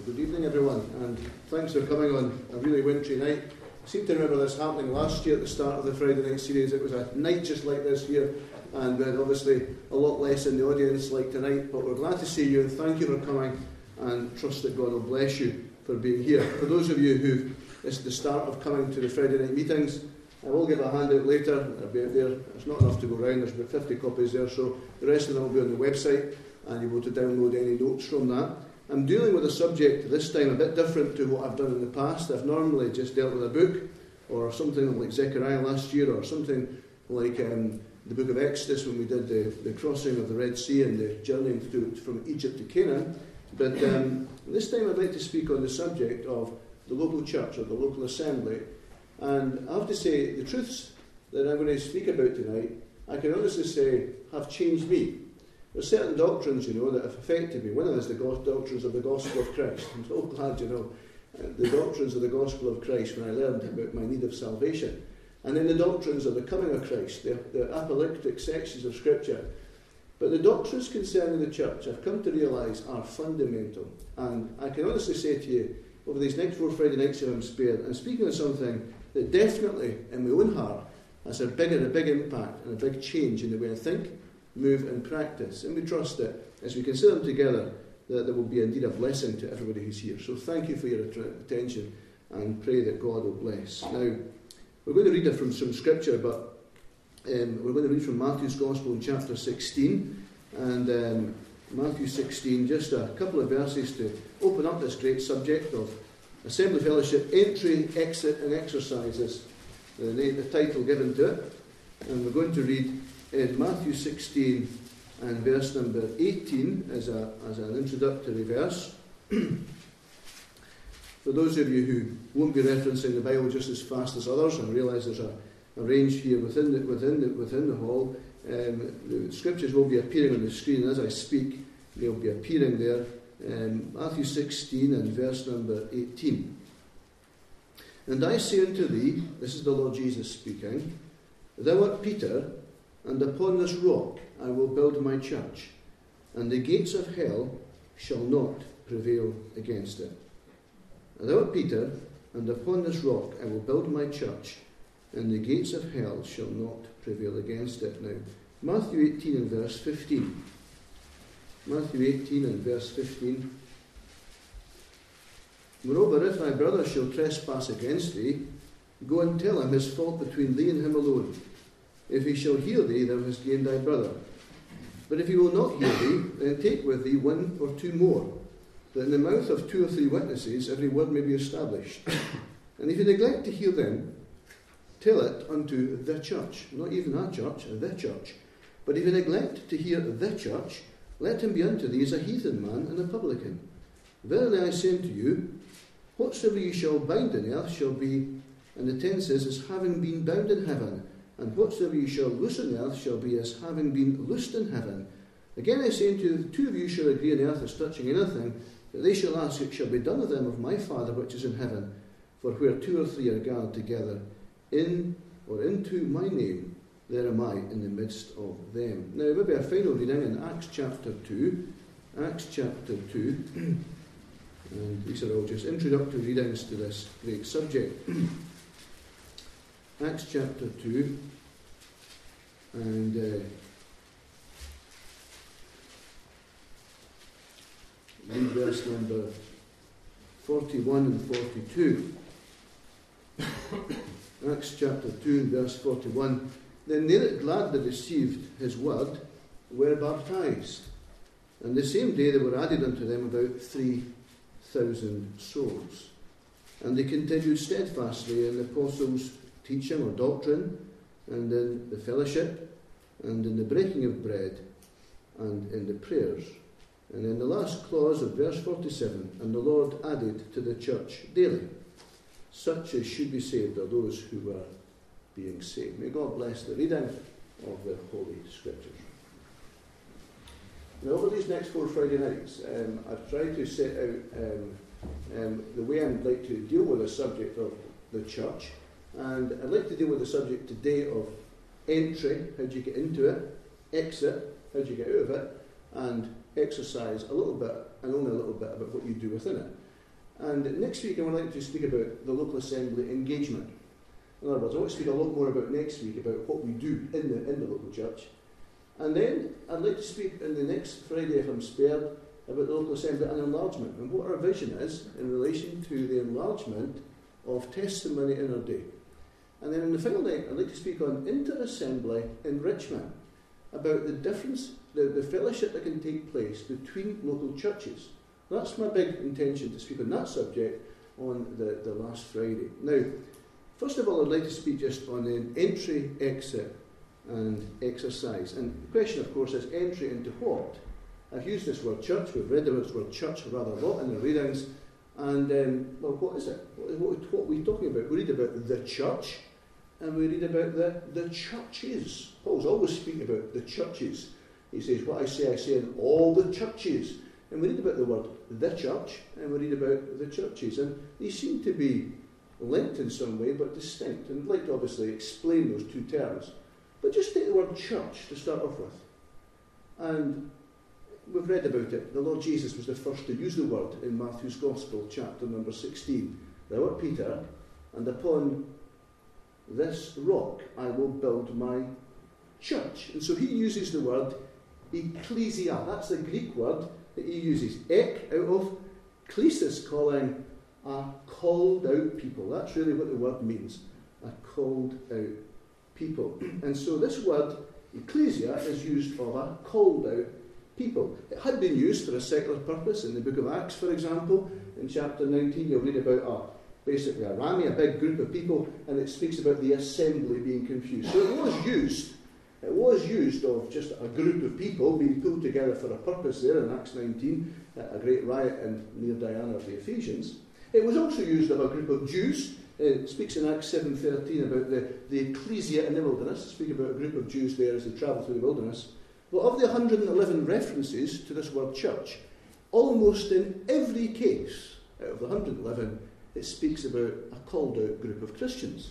Good evening, everyone, and thanks for coming on a really wintry night. I seem to remember this happening last year at the start of the Friday night series. It was a night just like this here, and obviously a lot less in the audience like tonight, but we're glad to see you, and thank you for coming, and trust that God will bless you for being here. For those of you who it's the start of coming to the Friday night meetings, I will give a handout later. It'll be out there. There's not enough to go around. There's about 50 copies there, so the rest of them will be on the website, and you'll be able to download any notes from that. I'm dealing with a subject this time a bit different to what I've done in the past. I've normally just dealt with a book, or something like Zechariah last year, or something like the book of Exodus when we did the crossing of the Red Sea and the journeying from Egypt to Canaan. But this time I'd like to speak on the subject of the local church or the local assembly. And I have to say, the truths that I'm going to speak about tonight, I can honestly say, have changed me. There's certain doctrines, that have affected me. One of them is the doctrines of the gospel of Christ. I'm so glad, the doctrines of the gospel of Christ when I learned about my need of salvation. And then the doctrines of the coming of Christ, the apocalyptic sections of Scripture. But the doctrines concerning the church, I've come to realise, are fundamental. And I can honestly say to you, over these next 4 Friday nights if I'm spared, I'm speaking of something that definitely, in my own heart, has a big impact and a big change in the way I think, move and practice. And we trust that as we consider them together, that there will be indeed a blessing to everybody who's here. So thank you for your attention and pray that God will bless. Now, we're going to read from some scripture, but we're going to read from Matthew's Gospel in chapter 16. And Matthew 16, just a couple of verses to open up this great subject of Assembly Fellowship, Entry, Exit and Exercises, the title given to it. And we're going to read in Matthew 16 and verse number 18 as an introductory verse. For those of you who won't be referencing the Bible just as fast as others, I realise there's a range here within the hall. The scriptures will be appearing on the screen, and as I speak, they'll be appearing there. Matthew 16 and verse number 18. And I say unto thee, this is the Lord Jesus speaking, thou art Peter, and upon this rock I will build my church, and the gates of hell shall not prevail against it. And thou art Peter, and upon this rock I will build my church, and the gates of hell shall not prevail against it. Now, Matthew 18 and verse 15. Matthew 18 and verse 15. Moreover, if thy brother shall trespass against thee, go and tell him his fault between thee and him alone. If he shall hear thee, thou hast gained thy brother. But if he will not hear thee, then take with thee 1 or 2 more, that in the mouth of 2 or 3 witnesses every word may be established. And if you neglect to hear them, tell it unto the church. Not even our church, the church. But if you neglect to hear the church, let him be unto thee as a heathen man and a publican. Verily I say unto you, whatsoever ye shall bind in earth shall be, and the tense is, as having been bound in heaven, and whatsoever ye shall loose on earth shall be as having been loosed in heaven. Again I say unto you, 2 of you shall agree on earth as touching anything, that they shall ask, it shall be done of them of my Father which is in heaven. For where 2 or 3 are gathered together, in or into my name, there am I in the midst of them. Now, maybe a final reading in Acts chapter 2. Acts chapter 2. And these are all just introductory readings to this great subject. Acts chapter 2. And read verse number 41 and 42. Acts chapter 2 and verse 41. Then they that gladly received his word were baptized. And the same day there were added unto them about 3,000 souls. And they continued steadfastly in the apostles' teaching or doctrine, and in the fellowship, and in the breaking of bread, and in the prayers. And in the last clause of verse 47, and the Lord added to the church daily such as should be saved, are those who were being saved. May God bless the reading of the Holy Scriptures. Now, over these next 4 Friday nights, I've tried to set out the way I'd like to deal with the subject of the church. And I'd like to deal with the subject today of entry, how do you get into it, exit, how do you get out of it, and exercise a little bit, and only a little bit, about what you do within it. And next week I would like to speak about the local assembly engagement. In other words, I want to speak a lot more about next week about what we do in the local church. And then I'd like to speak on the next Friday, if I'm spared, about the local assembly and enlargement, and what our vision is in relation to the enlargement of testimony in our day. And then in the final night, I'd like to speak on inter-assembly enrichment, about the difference, the fellowship that can take place between local churches. That's my big intention, to speak on that subject on the last Friday. Now, first of all, I'd like to speak just on an entry, exit and exercise. And the question, of course, is entry into what? I've used this word church. We've read about this word church rather a lot in the readings. And, well, what is it? What are we talking about? We read about the church and we read about the churches. Paul's always speaking about the churches. He says, what I say in all the churches. And we read about the word the church and we read about the churches. And these seem to be linked in some way but distinct. And I'd like to obviously explain those two terms. But just take the word church to start off with. And we've read about it. The Lord Jesus was the first to use the word in Matthew's Gospel, chapter number 16. Thou art Peter, and upon this rock I will build my church. And so he uses the word ecclesia. That's the Greek word that he uses. Ek, out of klesis, calling a called out people. That's really what the word means. A called out people. And so this word, ecclesia, is used of a called out people. It had been used for a secular purpose in the book of Acts, for example. In chapter 19, you'll read about basically a army, a big group of people, and it speaks about the assembly being confused. So it was used of just a group of people being pulled together for a purpose there in Acts 19, a great riot near Diana of the Ephesians. It was also used of a group of Jews. It speaks in Acts 7:13 about the ecclesia in the wilderness. It speaks about a group of Jews there as they travel through the wilderness. But of the 111 references to this word church, almost in every case out of the 111, it speaks about a called out group of Christians.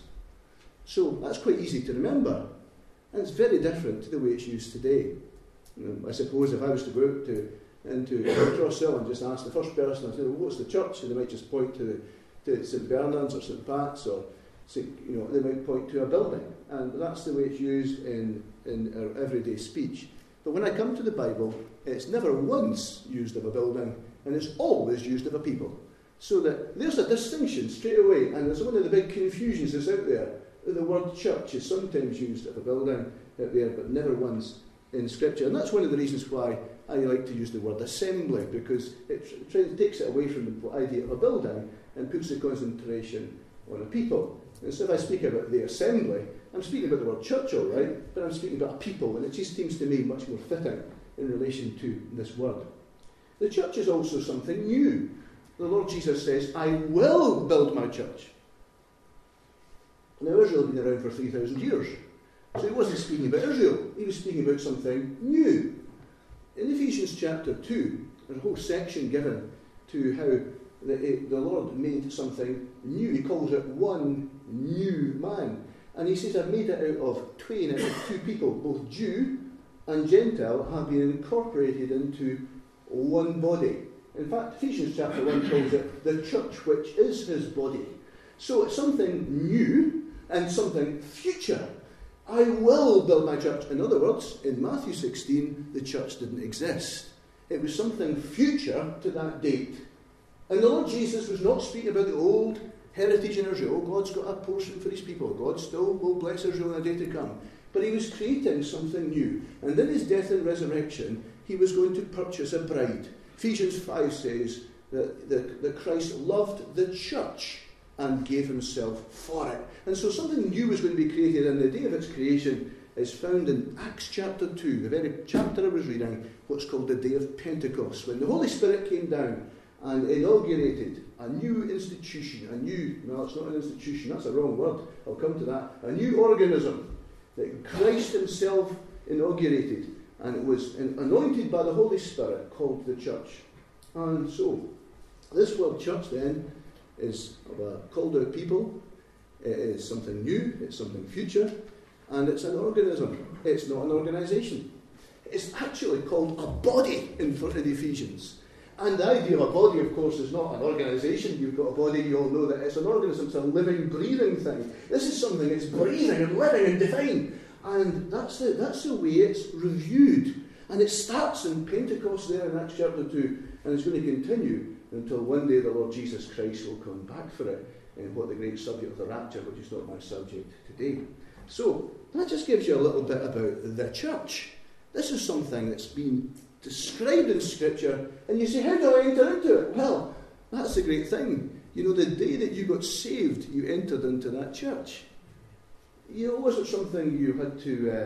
So that's quite easy to remember. And it's very different to the way it's used today. I suppose if I was to go out into Crosshill and just ask the first person, I say, well, what's the church? And they might just point to St Bernard's or St Pat's, or they might point to a building. And that's the way it's used in our everyday speech. But when I come to the Bible, it's never once used of a building, and it's always used of a people. So that there's a distinction straight away, and it's one of the big confusions that's out there. The word church is sometimes used of a building out there, but never once in Scripture. And that's one of the reasons why I like to use the word assembly, because it takes it away from the idea of a building and puts the concentration on a people. And so if I speak about the assembly, I'm speaking about the word church, all right, but I'm speaking about a people, and it just seems to me much more fitting in relation to this word. The church is also something new. The Lord Jesus says, I will build my church. Now, Israel had been around for 3,000 years. So he wasn't speaking about Israel. He was speaking about something new. In Ephesians chapter 2, there's a whole section given to how the Lord made something new. He calls it one new man. And he says, I've made it out of twain, out of two people, both Jew and Gentile have been incorporated into one body. In fact, Ephesians chapter 1 calls it the church which is his body. So it's something new and something future. I will build my church. In other words, in Matthew 16, the church didn't exist. It was something future to that date. And the Lord Jesus was not speaking about the old heritage in Israel. God's got a portion for his people. God still will bless Israel in a day to come. But he was creating something new. And in his death and resurrection, he was going to purchase a bride. Ephesians 5 says that Christ loved the church and gave himself for it. And so something new was going to be created, and the day of its creation is found in Acts chapter 2, the very chapter I was reading, what's called the Day of Pentecost, when the Holy Spirit came down and inaugurated a new institution, no, it's not an institution, that's a wrong word, I'll come to that, a new organism that Christ himself inaugurated, and it was anointed by the Holy Spirit, called the church. And so, this word church then is of a called out people. It is something new, it's something future, and it's an organism. It's not an organisation. It's actually called a body in Ephesians. And the idea of a body, of course, is not an organisation. You've got a body, you all know that it's an organism, it's a living, breathing thing. This is something that's breathing and living and divine. And that's the way it's reviewed. And it starts in Pentecost there in Acts chapter 2, and it's going to continue until one day the Lord Jesus Christ will come back for it, in what the great subject of the rapture, which is not my subject today. So, that just gives you a little bit about the church. This is something that's been described in Scripture, and you say, how do I enter into it? Well, that's the great thing. You know, the day that you got saved, you entered into that church. You know, it wasn't something you had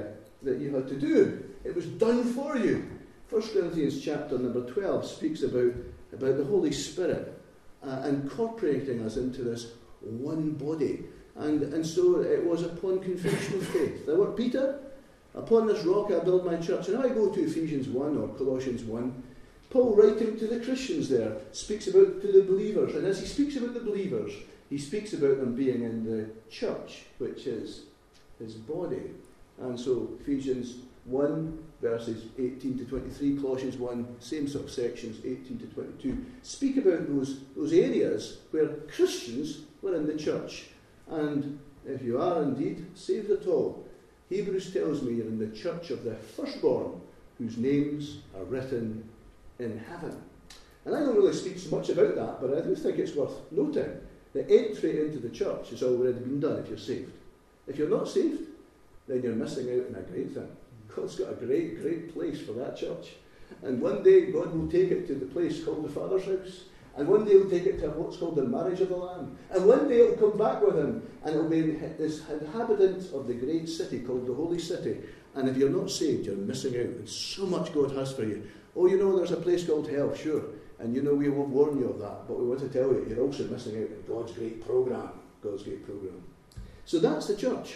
to do. It was done for you. 1 Corinthians chapter number 12 speaks about the Holy Spirit incorporating us into this one body. And so it was upon confession of faith. Now what, Peter? Upon this rock I build my church. And I go to Ephesians 1 or Colossians 1. Paul, writing to the Christians there, speaks about to the believers. And as he speaks about the believers, he speaks about them being in the church, which is his body. And so Ephesians 1, verses 18 to 23, Colossians 1, same sort of sections, 18 to 22, speak about those areas where Christians were in the church. And if you are indeed saved at all, Hebrews tells me you're in the church of the firstborn, whose names are written in heaven. And I don't really speak so much about that, but I do think it's worth noting that entry into the church has already been done if you're saved. If you're not saved, then you're missing out on a great thing. God's got a great, great place for that church. And one day God will take it to the place called the Father's house. And one day he'll take it to what's called the marriage of the Lamb. And one day it'll come back with him, and it'll be this inhabitant of the great city called the Holy City. And if you're not saved, you're missing out. And so much God has for you. Oh, you know, there's a place called hell, sure. And you know, we will warn you of that. But we want to tell you, you're also missing out on God's great program. God's great program. So that's the church.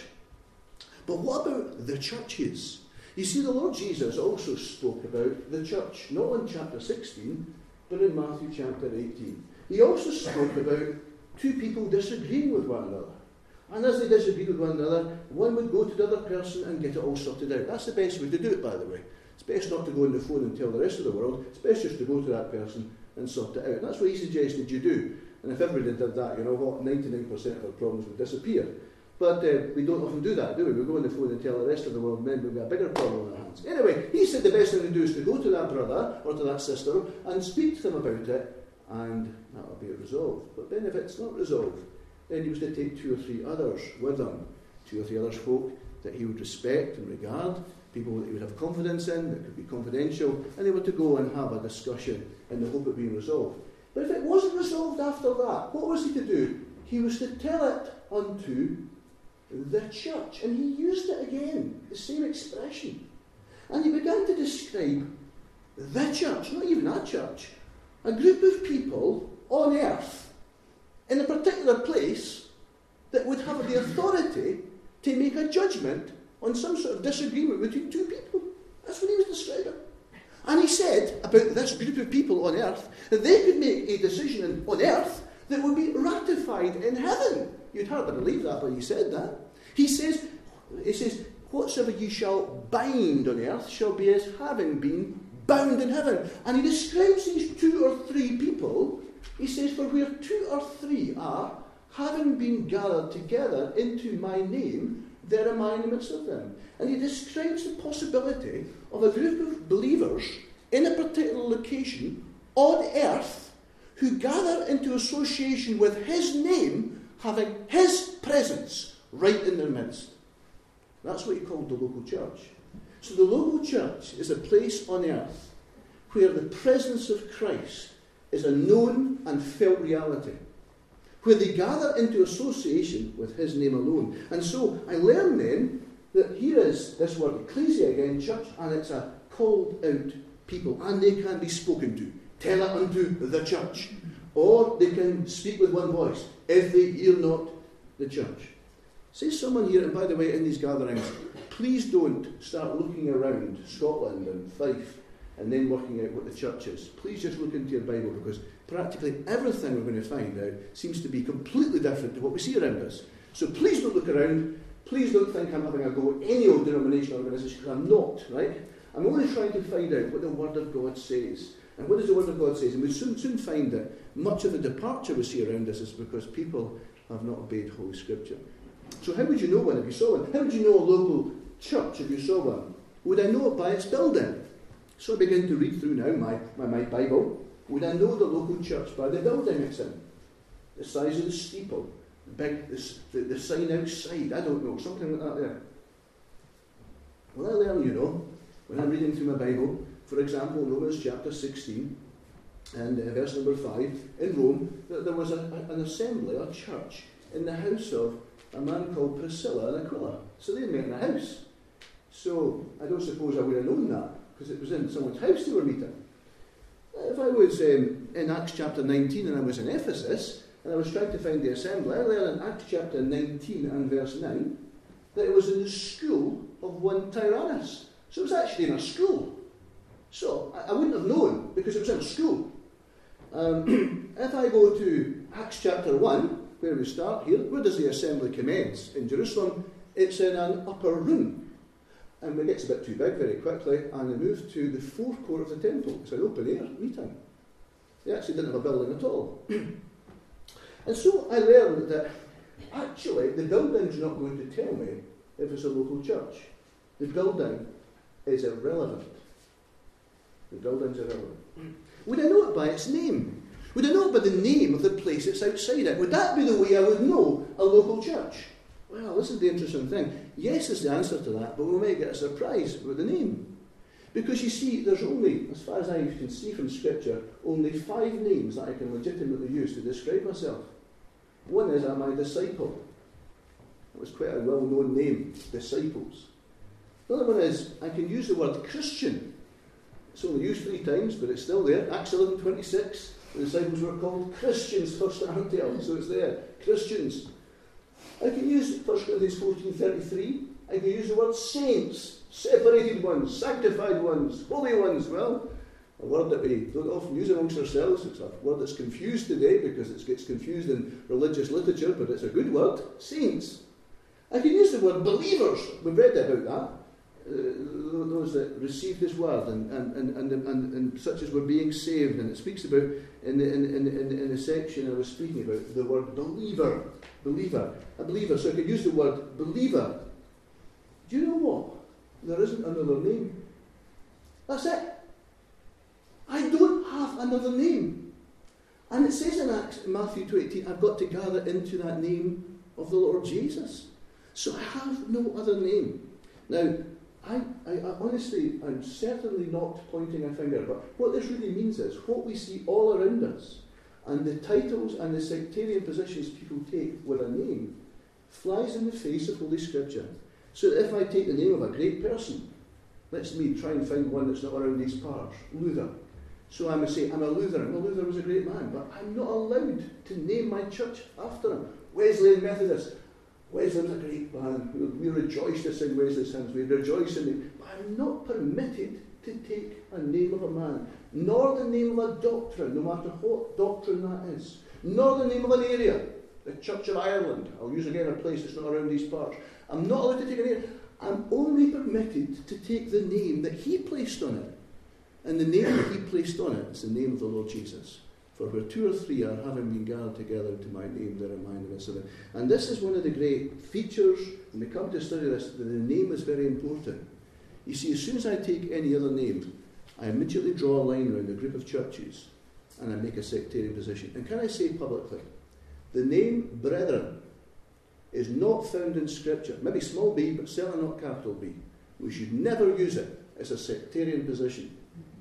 But what about the churches? You see, the Lord Jesus also spoke about the church, not in chapter 16, but in Matthew chapter 18. He also spoke about two people disagreeing with one another. And as they disagreed with one another, one would go to the other person and get it all sorted out. That's the best way to do it, by the way. It's best not to go on the phone and tell the rest of the world. It's best just to go to that person and sort it out. That's what he suggested you do. And if everybody did that, you know what, 99% of our problems would disappear. But we don't often do that, do we? We go on the phone and tell the rest of the world, then we've got a bigger problem on our hands. Anyway, he said the best thing to do is to go to that brother or to that sister and speak to them about it, and that will be resolved. But then if it's not resolved, then he was to take 2 or 3 others with him, 2 or 3 others folk that he would respect and regard, people that he would have confidence in, that could be confidential, and they were to go and have a discussion in the hope of being resolved. But if it wasn't resolved after that, what was he to do? He was to tell it unto the church. And he used it again, the same expression. And he began to describe the church, not even a church, a group of people on earth in a particular place that would have the authority to make a judgment on some sort of disagreement between two people. That's what he was describing. And he said about this group of people on earth that they could make a decision on earth that would be ratified in heaven. You'd hardly believe that, but he said that. He says, whatsoever ye shall bind on earth shall be as having been bound in heaven. And he describes these 2 or 3 people. He says, for where 2 or 3 are, having been gathered together into my name, there am I in the midst of them. And he describes the possibility of a group of believers in a particular location on earth who gather into association with his name, having his presence right in their midst. That's what he called the local church. So the local church is a place on earth where the presence of Christ is a known and felt reality, where they gather into association with his name alone. And so I learn then that here is this word ecclesia again, church, and it's a called out people, and they can be spoken to. Tell it unto the church. Or they can speak with one voice, if they hear not the church. Say someone here, and by the way, in these gatherings, please don't start looking around Scotland and Fife and then working out what the church is. Please just look into your Bible, because practically everything we're going to find out seems to be completely different to what we see around us. So please don't look around. Please don't think I'm having a go at any old denomination or organisation, because I'm not, right? I'm only trying to find out what the Word of God says. And what does the Word of God say? And we soon find that much of the departure we see around us is because people have not obeyed Holy Scripture. So how would you know one if you saw one? How would you know a local church if you saw one? Would I know it by its building? So I begin to read through now my Bible. Would I know the local church by the building it's in? The size of the steeple, the sign outside, I don't know, something like that there. Well, I learn, when I'm reading through my Bible, for example, Romans chapter 16, and verse number 5, in Rome, that there was an assembly, a church, in the house of a man called Priscilla and Aquila. So they met in a house. So I don't suppose I would have known that, because it was in someone's house they were meeting. If I was in Acts chapter 19 and I was in Ephesus, and I was trying to find the assembly, I learned in Acts chapter 19 and verse 9, that it was in the school of one Tyrannus. So it was actually in a school. So I wouldn't have known, because it was in a school. If I go to Acts chapter 1, where we start here, where does the assembly commence? In Jerusalem, it's in an upper room. And it gets a bit too big very quickly, and they move to the forecourt of the temple. It's an open-air meeting. They actually didn't have a building at all. And so I learned that actually the building's not going to tell me if it's a local church. The building is irrelevant. The building's irrelevant. Would I know it by its name? Would I know it by the name of the place it's outside it? Would that be the way I would know a local church? Well, this is the interesting thing. Yes is the answer to that, but we may get a surprise with the name. Because you see, there's only, as far as I can see from Scripture, only 5 names that I can legitimately use to describe myself. One is, I'm a disciple. That was quite a well-known name, disciples. The other one is, I can use the word Christian. It's only used 3 times, but it's still there. Acts 11:26, the disciples were called Christians first at Antioch, so it's there. Christians. I can use 1 Corinthians 14:33. I can use the word saints, separated ones, sanctified ones, holy ones. Well, a word that we don't often use amongst ourselves. It's a word that's confused today because it gets confused in religious literature, but it's a good word. Saints. I can use the word believers. We've read about that. Those that received this word and such as were being saved, and it speaks about in the section I was speaking about the word believer, a believer. So I could use the word believer. Do you know what? There isn't another name. That's it. I don't have another name. And it says in Matthew 2:18, I've got to gather into that name of the Lord Jesus. So I have no other name. Now, I honestly, I'm certainly not pointing a finger, but what this really means is what we see all around us and the titles and the sectarian positions people take with a name flies in the face of Holy Scripture. So that if I take the name of a great person, let's me try and find one that's not around these parts, Luther. So I must say, I'm a Lutheran. Well, Luther was a great man, but I'm not allowed to name my church after him. Wesleyan Methodist. Wesley was a great man. We rejoice to sing Wesley's hymns. We rejoice in him. But I'm not permitted to take a name of a man, nor the name of a doctrine, no matter what doctrine that is, nor the name of an area, the Church of Ireland. I'll use again a place that's not around these parts. I'm not allowed to take an area. I'm only permitted to take the name that he placed on it. And the name that he placed on it is the name of the Lord Jesus. For where 2 or 3 are having been gathered together into my name, there am I in the midst of them. And this is one of the great features, when we come to study this, that the name is very important. You see, as soon as I take any other name, I immediately draw a line around a group of churches, and I make a sectarian position. And can I say publicly, the name Brethren is not found in Scripture. Maybe small b, but certainly not capital B. We should never use it as a sectarian position.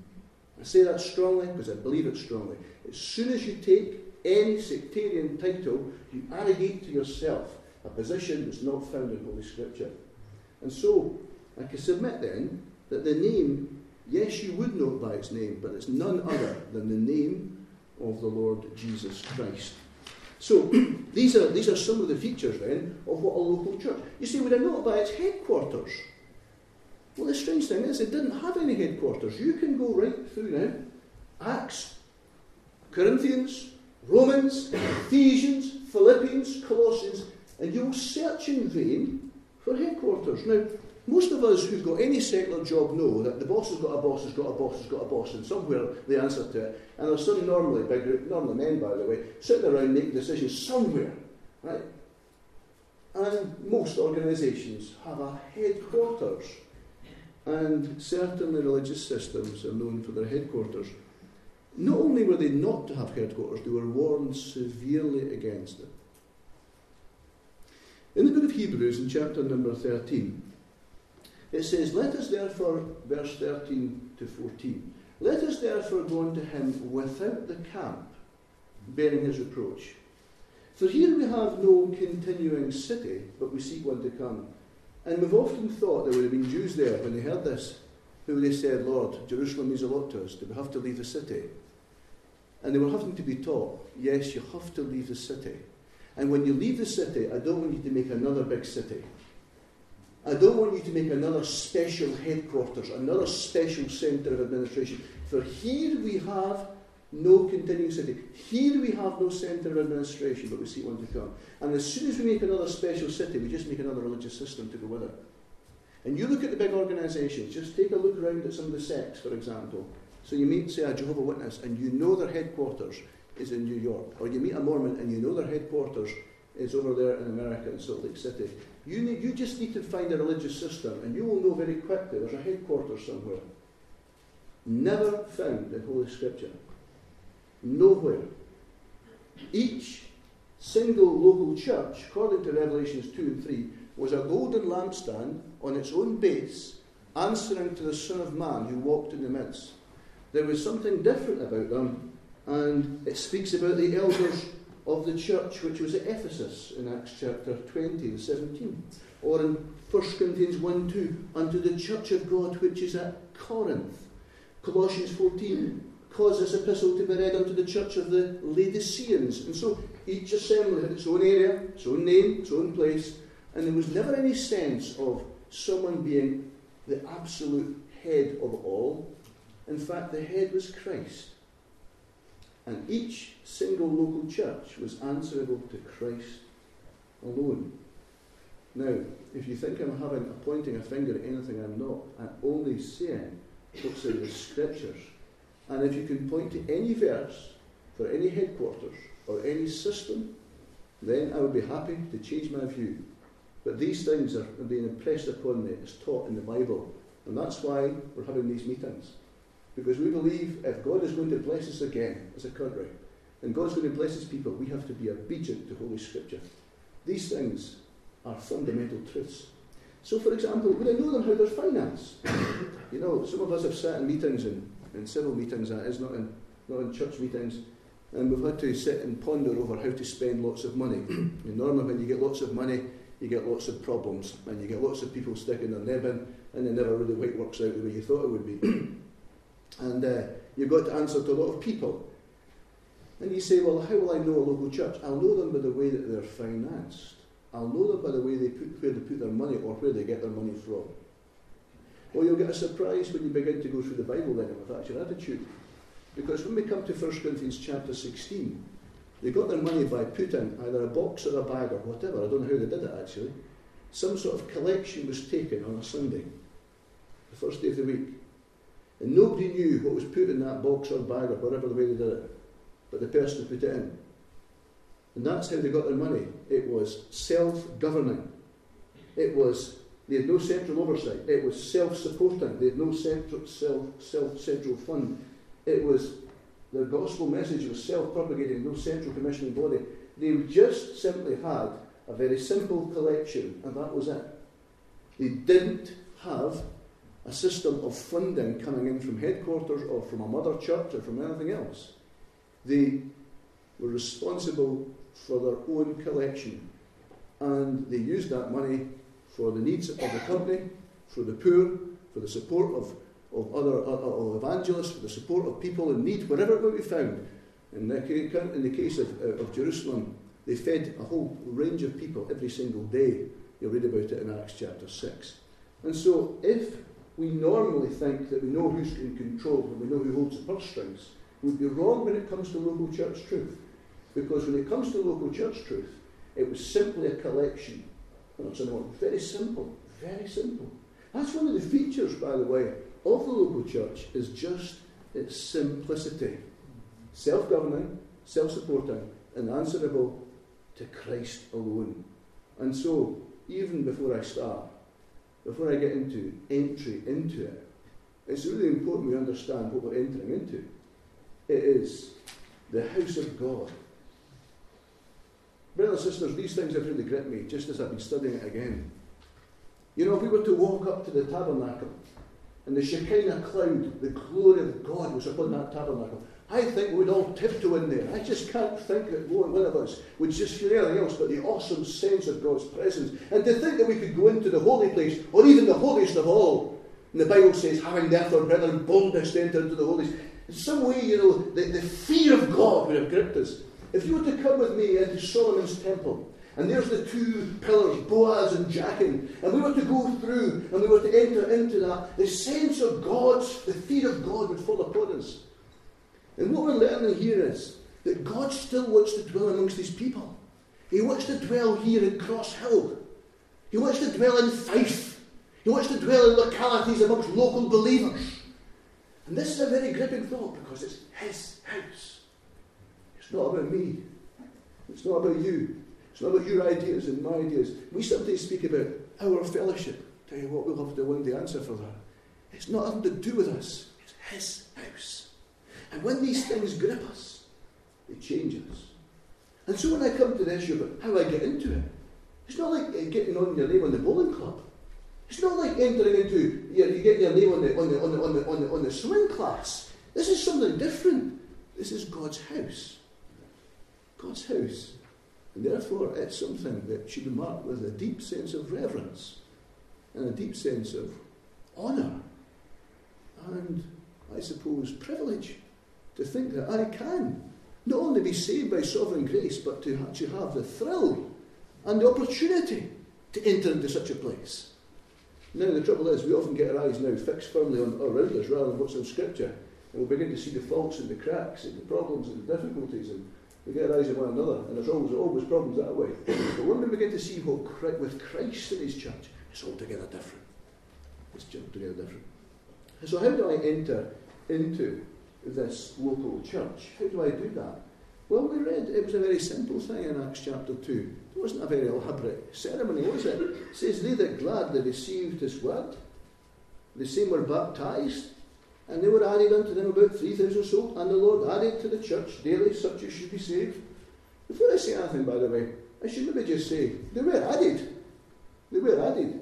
I say that strongly because I believe it strongly. As soon as you take any sectarian title, you arrogate to yourself a position that's not found in Holy Scripture. And so, I can submit then that the name, yes, you would know it by its name, but it's none other than the name of the Lord Jesus Christ. So, these are some of the features then of what a local church. You see, would I know it by its headquarters? Well, the strange thing is, it didn't have any headquarters. You can go right through now. Acts, Corinthians, Romans, Ephesians, Philippians, Colossians, and you'll search in vain for headquarters. Now, most of us who've got any secular job know that the boss has got a boss, has got a boss, has got a boss, and somewhere they answer to it. And there's some normally big group, normally men by the way, sitting around making decisions somewhere, right? And most organisations have a headquarters. And certainly religious systems are known for their headquarters. Not only were they not to have headquarters, they were warned severely against it. In the book of Hebrews, in chapter number 13, it says, let us therefore, verse 13 to 14, let us therefore go unto him without the camp, bearing his reproach. For here we have no continuing city, but we seek one to come. And we've often thought there would have been Jews there when they heard this, who they said, Lord, Jerusalem means a lot to us. Do we have to leave the city? And they were having to be taught, yes, you have to leave the city. And when you leave the city, I don't want you to make another big city. I don't want you to make another special headquarters, another special centre of administration. For here we have no continuing city. Here we have no centre of administration, but we seek one to come. And as soon as we make another special city, we just make another religious system to go with it. And you look at the big organisations, just take a look around at some of the sects, for example. So you meet, say, a Jehovah's Witness, and you know their headquarters is in New York. Or you meet a Mormon, and you know their headquarters is over there in America, in Salt Lake City. You just need to find a religious system, and you will know very quickly there's a headquarters somewhere. Never found in Holy Scripture. Nowhere. Each single local church, according to Revelations 2 and 3, was a golden lampstand on its own base, answering to the Son of Man who walked in the midst. There was something different about them, and it speaks about the elders of the church which was at Ephesus in Acts chapter 20 and 17. Or in 1 Corinthians 1, 2, unto the church of God which is at Corinth. Colossians 14, cause this epistle to be read unto the church of the Laodiceans. And so each assembly had its own area, its own name, its own place, and there was never any sense of someone being the absolute head of all. In fact, the head was Christ. And each single local church was answerable to Christ alone. Now, if you think I'm pointing a finger at anything, I'm not. I'm only saying what's in the Scriptures. And if you can point to any verse for any headquarters or any system, then I would be happy to change my view. But these things are being impressed upon me as taught in the Bible. And that's why we're having these meetings. Because we believe if God is going to bless us again as a country, and God's going to bless his people, we have to be obedient to Holy Scripture. These things are fundamental truths. So, for example, would I know them how there's finance? You know, some of us have sat in meetings, in civil meetings, that is, not in church meetings, and we've had to sit and ponder over how to spend lots of money. And normally when you get lots of money, you get lots of problems, and you get lots of people sticking their neb in, and it never really quite works out the way you thought it would be. And you've got to answer to a lot of people. And you say, well, how will I know a local church? I'll know them by the way that they're financed. I'll know them by the way where they put their money or where they get their money from. Well, you'll get a surprise when you begin to go through the Bible then, if that's your attitude. Because when we come to 1 Corinthians chapter 16, they got their money by putting either a box or a bag or whatever. I don't know how they did it actually. Some sort of collection was taken on a Sunday, the first day of the week. And nobody knew what was put in that box or bag or whatever the way they did it, but the person who put it in. And that's how they got their money. It was self-governing. It was, they had no central oversight. It was self-supporting. They had no central fund. It was, their gospel message was self-propagating, no central commissioning body. They just simply had a very simple collection, and that was it. They didn't have a system of funding coming in from headquarters or from a mother church or from anything else. They were responsible for their own collection, and they used that money for the needs of the company, for the poor, for the support of other evangelists, for the support of people in need, wherever it might be found. In the case of Jerusalem, they fed a whole range of people every single day. You'll read about it in Acts chapter 6. And so if we normally think that we know who's in control and we know who holds the purse strings, we'd be wrong when it comes to local church truth. Because when it comes to local church truth, it was simply a collection. Very simple, very simple. That's one of the features, by the way, of the local church, is just its simplicity. Self-governing, self-supporting, and answerable to Christ alone. And so, even before I start, before I get into entry into it, it's really important we understand what we're entering into. It is the house of God. Brothers and sisters, these things have really gripped me just as I've been studying it again. You know, if we were to walk up to the tabernacle and the Shekinah cloud, the glory of God was upon that tabernacle, I think we'd all tiptoe in there. I just can't think that one of us would just feel anything else but the awesome sense of God's presence. And to think that we could go into the holy place, or even the holiest of all. And the Bible says, having therefore, brethren, boldness to enter into the holiest. In some way, you know, the fear of God would have gripped us. If you were to come with me into Solomon's temple, and there's the two pillars, Boaz and Jachin, and we were to go through, and we were to enter into that, the sense of God's, the fear of God would fall upon us. And what we're learning here is that God still wants to dwell amongst these people. He wants to dwell here in Cross Hill. He wants to dwell in Fife. He wants to dwell in localities amongst local believers. And this is a very gripping thought because it's his house. It's not about me. It's not about you. It's not about your ideas and my ideas. We sometimes speak about our fellowship. Tell you what, we'll have to one day answer for that. It's not nothing to do with us. It's his house. And when these things grip us, they change us. And so when I come to the issue about how I get into it, it's not like getting on your name on the bowling club. It's not like entering into you get your name on the swing class. This is something different. This is God's house. God's house. And therefore it's something that should be marked with a deep sense of reverence and a deep sense of honour and, I suppose, privilege. To think that I can not only be saved by sovereign grace, but to actually have the thrill and the opportunity to enter into such a place. Now the trouble is, we often get our eyes now fixed firmly on around us rather than what's in Scripture, and we'll begin to see the faults and the cracks and the problems and the difficulties, and we get our eyes on one another, and there's always problems that way. But when we begin to see what with Christ in his church, it's altogether different. It's altogether different. And so how do I enter into this local church? How do I do that? Well, we read it was a very simple thing in Acts chapter 2. It wasn't a very elaborate ceremony, was it? It says, they that gladly received his word, the same were baptized, and they were added unto them about 3,000 souls, and the Lord added to the church daily such as should be saved. Before I say anything, by the way, I should maybe just say, they were added. They were added.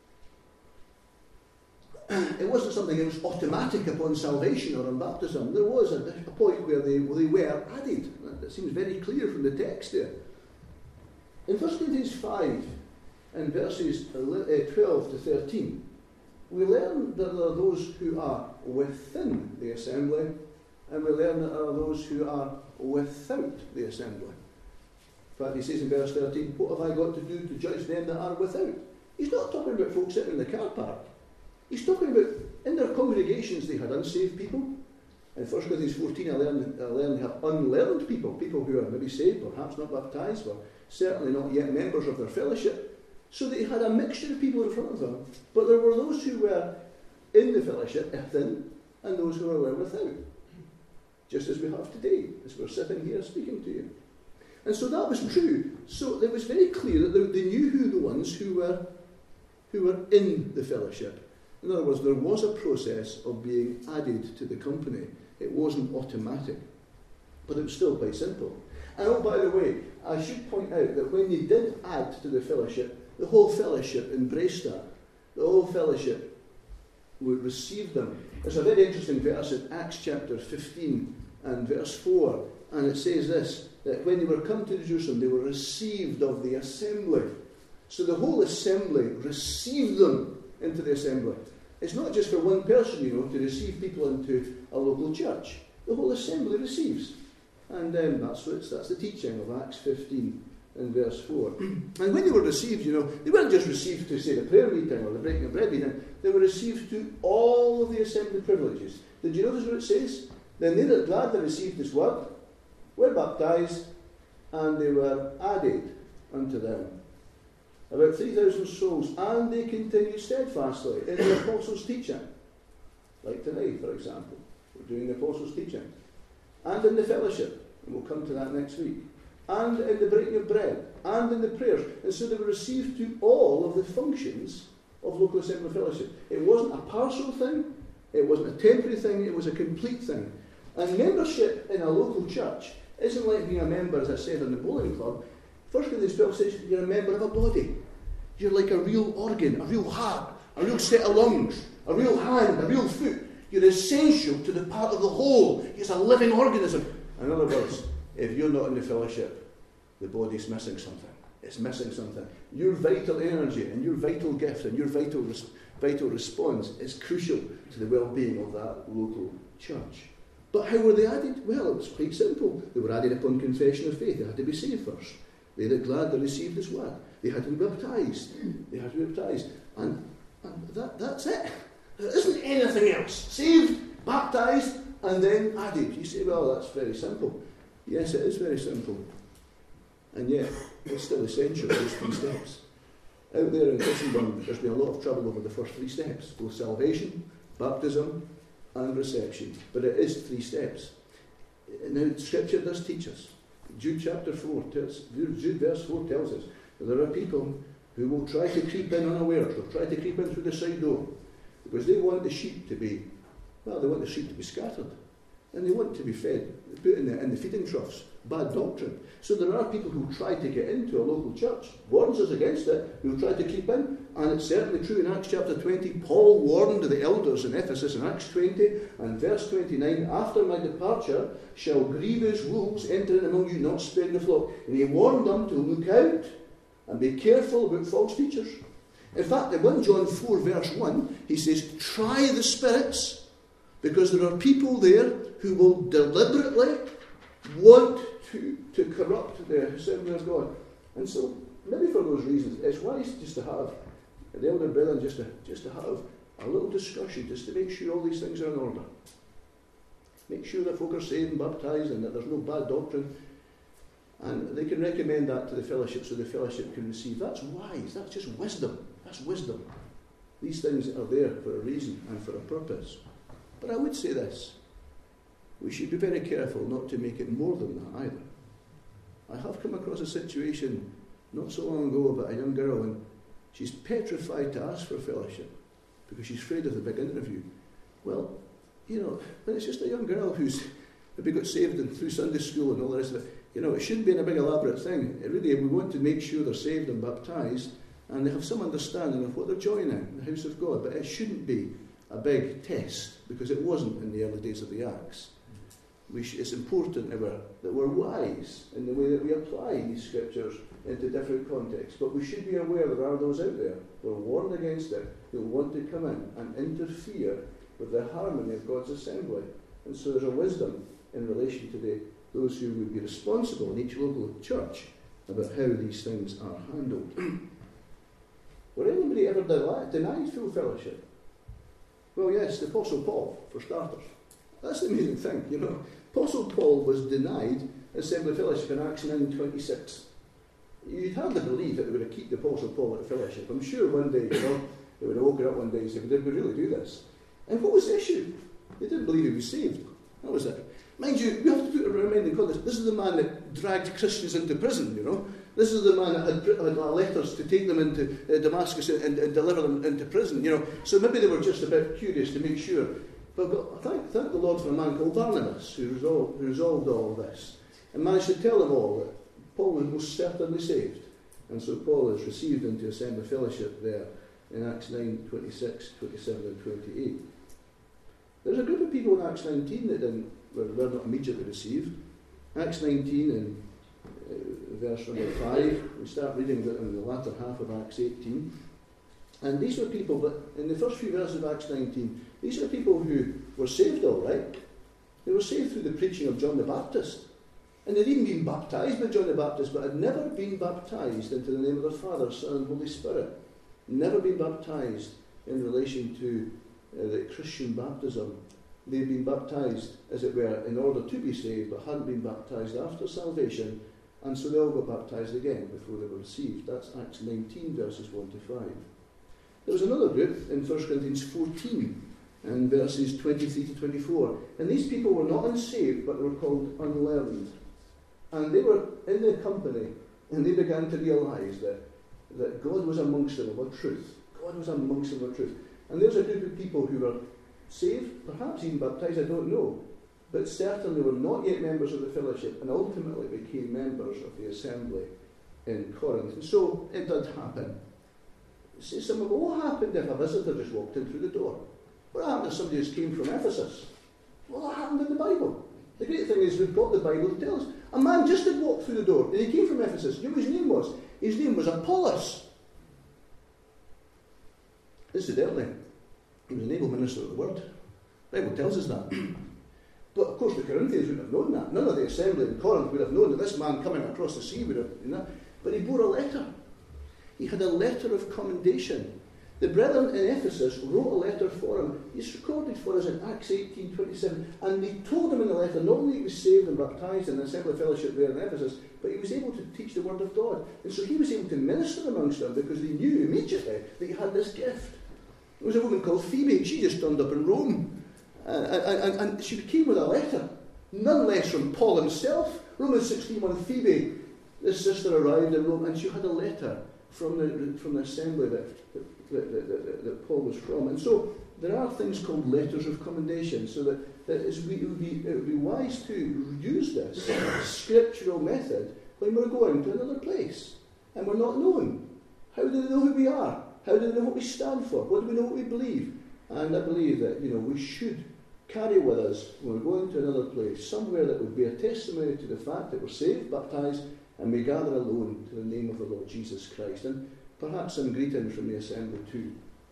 It wasn't something that was automatic upon salvation or on baptism. There was a point where they were added. That seems very clear from the text there. In 1 Corinthians 5 and verses 12 to 13, we learn that there are those who are within the assembly, and we learn that there are those who are without the assembly. In fact, he says in verse 13, what have I got to do to judge them that are without? He's not talking about folks sitting in the car park. He's talking about, in their congregations, they had unsaved people. In 1 Corinthians 14, I learned they have unlearned people, people who are maybe saved, perhaps not baptized, but certainly not yet members of their fellowship. So they had a mixture of people in front of them. But there were those who were in the fellowship, within, and those who were without. Just as we have today, as we're sitting here speaking to you. And so that was true. So it was very clear that they knew who the ones who were in the fellowship. In other words, there was a process of being added to the company. It wasn't automatic, but it was still quite simple. And oh, by the way, I should point out that when they did add to the fellowship, the whole fellowship embraced that. The whole fellowship would receive them. There's a very interesting verse in Acts chapter 15 and verse 4, and it says this, that when they were come to Jerusalem, they were received of the assembly. So the whole assembly received them into the assembly. It's not just for one person, to receive people into a local church. The whole assembly receives. And that's the teaching of Acts 15 and verse 4. And when they were received, they weren't just received to, say, the prayer meeting or the breaking of bread meeting. They were received to all of the assembly privileges. Did you notice what it says? Then they that gladly received his word were baptized, and they were added unto them. about 3,000 souls, and they continue steadfastly in the apostles' teaching. Like tonight, for example, we're doing the apostles' teaching. And in the fellowship, and we'll come to that next week. And in the breaking of bread, and in the prayers. And so they were received to all of the functions of local assembly fellowship. It wasn't a partial thing, it wasn't a temporary thing, it was a complete thing. And membership in a local church isn't like being a member, as I said, in the bowling club. 1 Corinthians 12 says you're a member of a body. You're like a real organ, a real heart, a real set of lungs, a real hand, a real foot. You're essential to the part of the whole. It's a living organism. In other words, if you're not in the fellowship, the body's missing something. It's missing something. Your vital energy and your vital gift and your vital response is crucial to the well-being of that local church. But how were they added? Well, it was quite simple. They were added upon confession of faith. They had to be saved first. They that glad they received this word. They had to be baptised. They had to be baptised. And that's it. There isn't anything else. Saved, baptised, and then added. You say, well, that's very simple. Yes, it is very simple. And yet, it's still essential, those 3 steps. Out there in Christendom, there's been a lot of trouble over the first 3 steps. Both salvation, baptism, and reception. But it is 3 steps. Now, Scripture does teach us. Jude chapter 4 Jude verse 4 tells us that there are people who will try to creep in unawares. They'll try to creep in through the side door. Because they want the sheep to be, well, they want the sheep to be scattered. And they want to be fed, put in the feeding troughs. Bad doctrine. So there are people who try to get into a local church, warns us against it, who try to creep in. And it's certainly true in Acts chapter 20. Paul warned the elders in Ephesus in Acts 20 and verse 29, after my departure shall grievous wolves enter in among you, not sparing the flock. And he warned them to look out and be careful about false teachers. In fact, in 1 John 4 verse 1, he says, try the spirits, because there are people there who will deliberately want to corrupt the assembly of God. And so, maybe for those reasons, it's wise just to have the elder brethren just to have a little discussion, just to make sure all these things are in order. Make sure that folk are saved and baptised and that there's no bad doctrine. And they can recommend that to the fellowship so the fellowship can receive. That's wise. That's just wisdom. That's wisdom. These things are there for a reason and for a purpose. But I would say this. We should be very careful not to make it more than that either. I have come across a situation not so long ago about a young girl, and she's petrified to ask for fellowship because she's afraid of the big interview. Well, you know, when it's just a young girl who's maybe got saved and through Sunday school and all the rest of it, you know, it shouldn't be in a big elaborate thing. It really, we want to make sure they're saved and baptised and they have some understanding of what they're joining, the house of God. But it shouldn't be a big test, because it wasn't in the early days of the Acts. It's important that we're wise in the way that we apply these scriptures into different contexts. But we should be aware there are those out there who are warned against it, who want to come in and interfere with the harmony of God's assembly. And so there's a wisdom in relation to those who would be responsible in each local church about how these things are handled. Were anybody ever denied full fellowship? Well, yes, the Apostle Paul, for starters. That's the amazing thing, you know. Apostle Paul was denied assembly fellowship in Acts 9:26. You'd hardly believe that they would have kept the Apostle Paul at the fellowship. I'm sure one day, you know, they would have woken up one day and said, did we really do this? And what was the issue? They didn't believe he was saved. That was it. Mind you, we have to put a remaining context. This is the man that dragged Christians into prison, you know. This is the man that had letters to take them into Damascus and deliver them into prison, you know. So maybe they were just a bit curious to make sure. But thank the Lord for a man called Barnabas who resolved all of this and managed to tell them all that Paul was most certainly saved. And so Paul is received into assembly fellowship there in Acts 9, 26, 27 and 28. There's a group of people in Acts 19 that were not immediately received. Acts 19 and verse number 5, we start reading in the latter half of Acts 18. And these were people, but in the first few verses of Acts 19, these are people who were saved all right. They were saved through the preaching of John the Baptist. And they'd even been baptised by John the Baptist, but had never been baptised into the name of the Father, Son and Holy Spirit. Never been baptised in relation to the Christian baptism. They'd been baptised, as it were, in order to be saved, but hadn't been baptised after salvation. And so they all got baptised again before they were received. That's Acts 19, verses 1 to 5. There was another group in 1 Corinthians 14, and verses 23 to 24. And these people were not unsaved, but they were called unlearned. And they were in the company, and they began to realise that God was amongst them of a truth. God was amongst them of a truth. And there's a group of people who were saved, perhaps even baptised, I don't know, but certainly were not yet members of the fellowship, and ultimately became members of the assembly in Corinth. And so it did happen. Say someone, well, what happened if a visitor just walked in through the door? What happened if somebody just came from Ephesus? Well, that happened in the Bible. The great thing is we've got the Bible to tell us. A man just did walk through the door, and he came from Ephesus. You know what his name was? His name was Apollos. Incidentally, he was an able minister of the word. The Bible tells us that. But of course the Corinthians wouldn't have known that. None of the assembly in Corinth would have known that this man coming across the sea would have known that. But he bore a letter. He had a letter of commendation. The brethren in Ephesus wrote a letter for him. It's recorded for us in Acts 18:27. And they told him in the letter not only he was saved and baptised in the assembly fellowship there in Ephesus, but he was able to teach the word of God. And so he was able to minister amongst them because they knew immediately that he had this gift. There was a woman called Phoebe. She just turned up in Rome. And she came with a letter, none less from Paul himself. Romans 16:1, Phoebe, this sister, arrived in Rome, and she had a letter from the assembly that Paul was from. And so there are things called letters of commendation, so that it would be wise to use this scriptural method when we're going to another place and we're not known. How do they know who we are? How do they know what we stand for? What do we know what we believe? And I believe that we should carry with us when we're going to another place somewhere that would be a testimony to the fact that we're saved, baptised, and we gather alone to the name of the Lord Jesus Christ. And perhaps some greetings from the assembly too.